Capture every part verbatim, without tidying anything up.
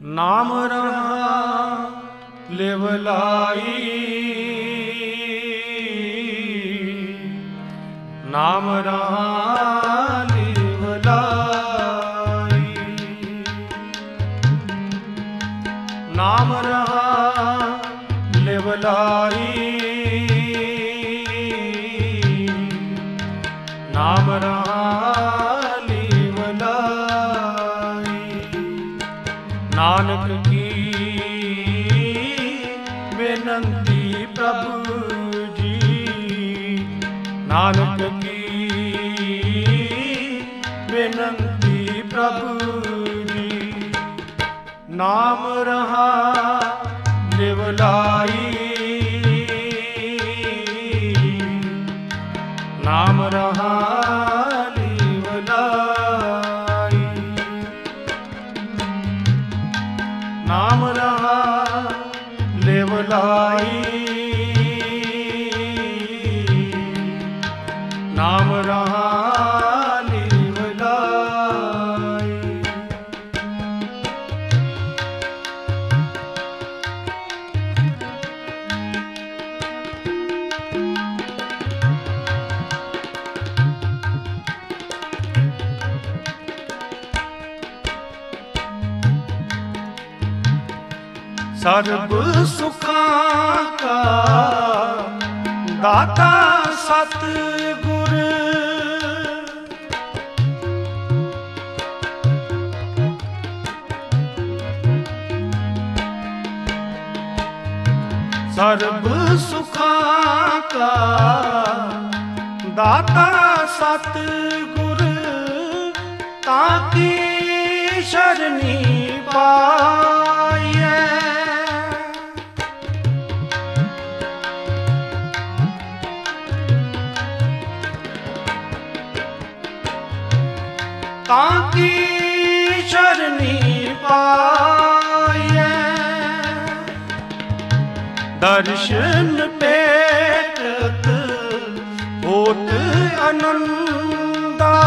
नाम रहा लेवलाई, नाम रहा लेवलाई, नाम रहा लेवलाई, नाम रहा लेवलाई। नानक की बेनंती प्रभु जी, नानक की बेनंती प्रभु जी। नाम रहा लेवलाई, नाम रहा लेवलाई, नाम रहा लेवलाई, नाम रहा लेवलाई। सर्व सुखा का दाता सतगुर, सर्व सुखा का दाता सतगुर, ताकी शरणी पाए, ताकी शरणी पाए। दर्शन पेटत होत आनंदा,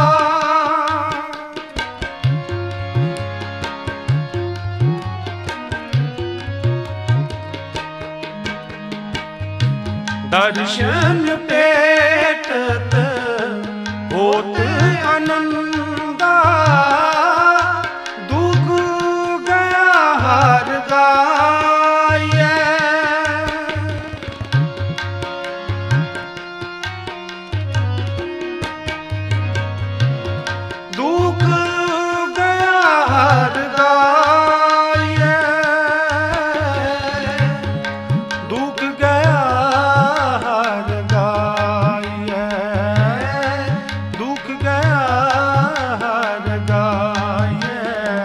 दर्शन पेटत होत आनंदा, दुख गया हर गाये, दुख गया हर गाये, दुख गया हर गाये, दुख गया हर गाये।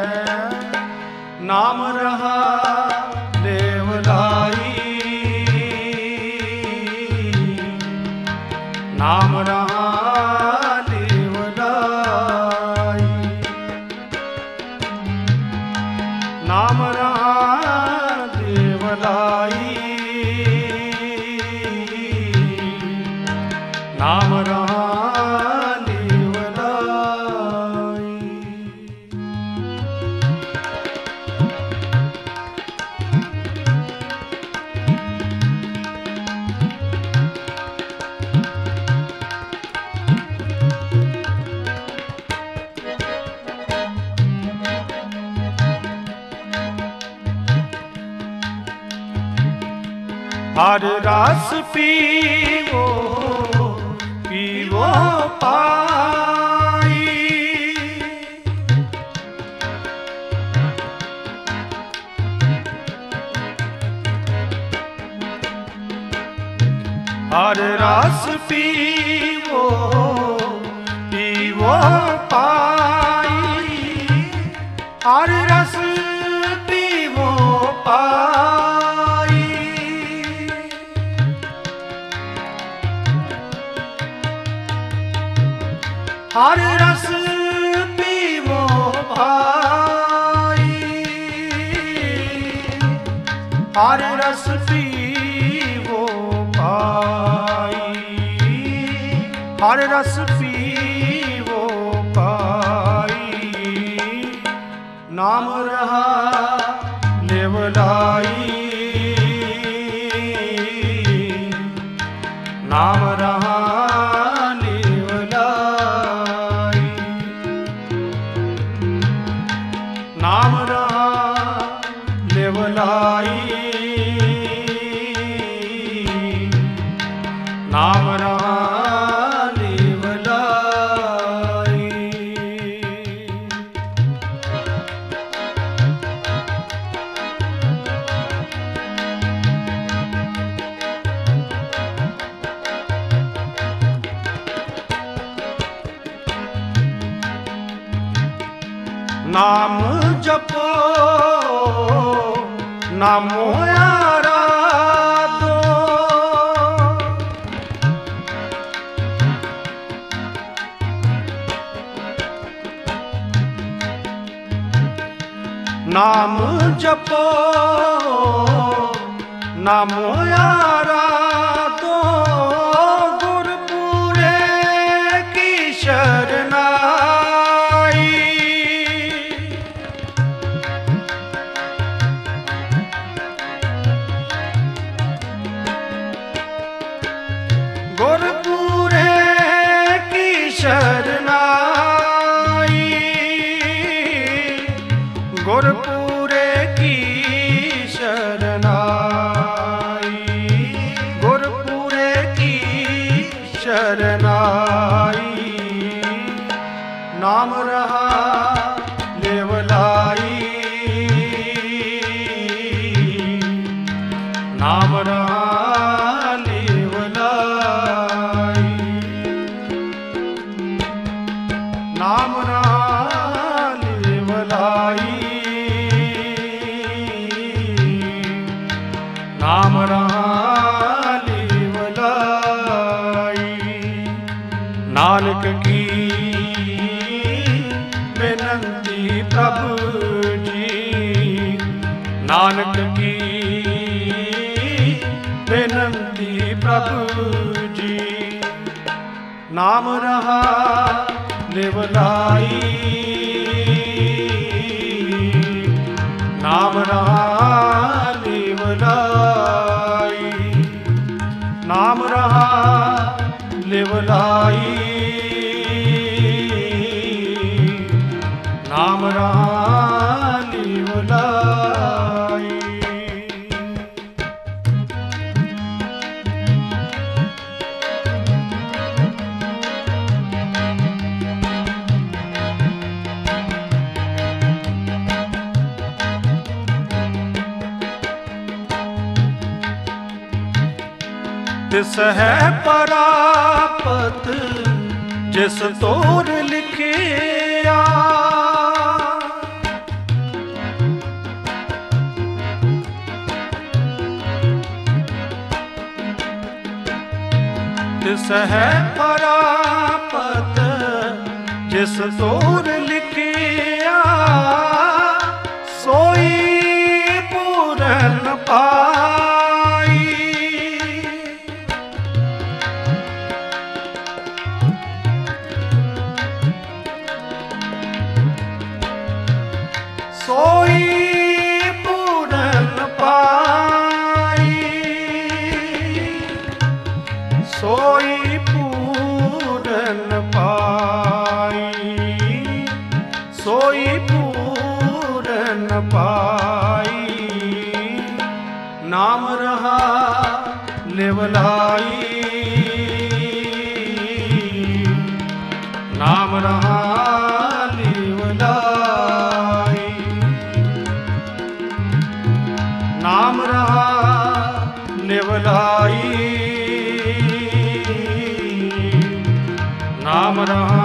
नाम रहा लेवलाई, नाम रहा लेवलाई, नाम रहा लेवलाई, नाम रहा लेवलाई। हर रस पीवो पीवो पाई, हर रस पीवो पीवो पाई, हर रस पीवो पाई, हर रस पीवो भाई, हर रस पीवो भाई, हर रस पीवो भाई। नाम रहा लेवलाई नाम रहा लेवलाई नाम रहा लेवलाई नाम रहा लेवलाई नाम जपो नामो आराधो नाम जपो नामो आराधो गुरपुरे की शरणाई गुरपुरे की शरणाई गुरपुरे की शरणाई गुरपुरे की शरणाई नाम रहा लेवलाई नाम रहा लेवलाई नाम रहा लेवलाई नाम रहा लेवलाई नानक की बेनंती प्रभु जी नानक की बेनंती प्रभु जी नाम रहा लेवलाई नाम रहा लेवलाई नाम रहा लेवलाई नाम रहा लेवलाई तिस है परापत जिस तोर लिखिया तिस है परापत जिस तोर लिखिया सोई पूरन पाई सोई पूरन पाई सोई पूरन पाई सोई पूरन पाई नाम रहा लेवलाई नाम रहा लेवलाई नाम रहा लेवलाई नाम रहा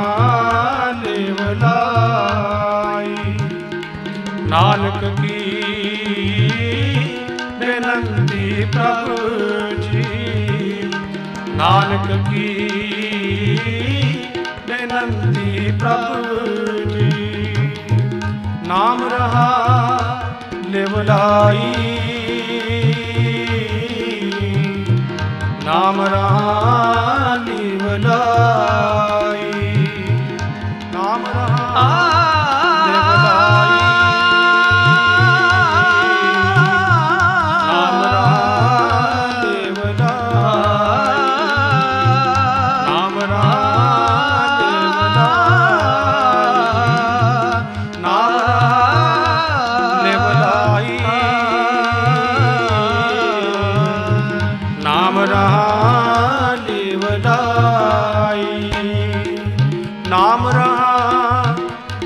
लेवलाई नानक की बेनंती प्रभु जी नानक की बेनंती प्रभु जी नाम रहा लेवलाई नाम रहा लेवलाई नाम रहा लेवलाई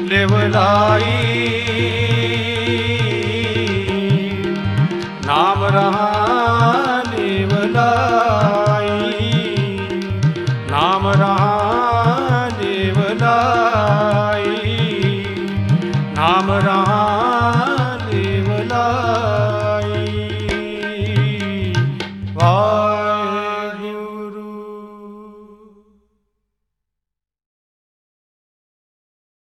लिवलाई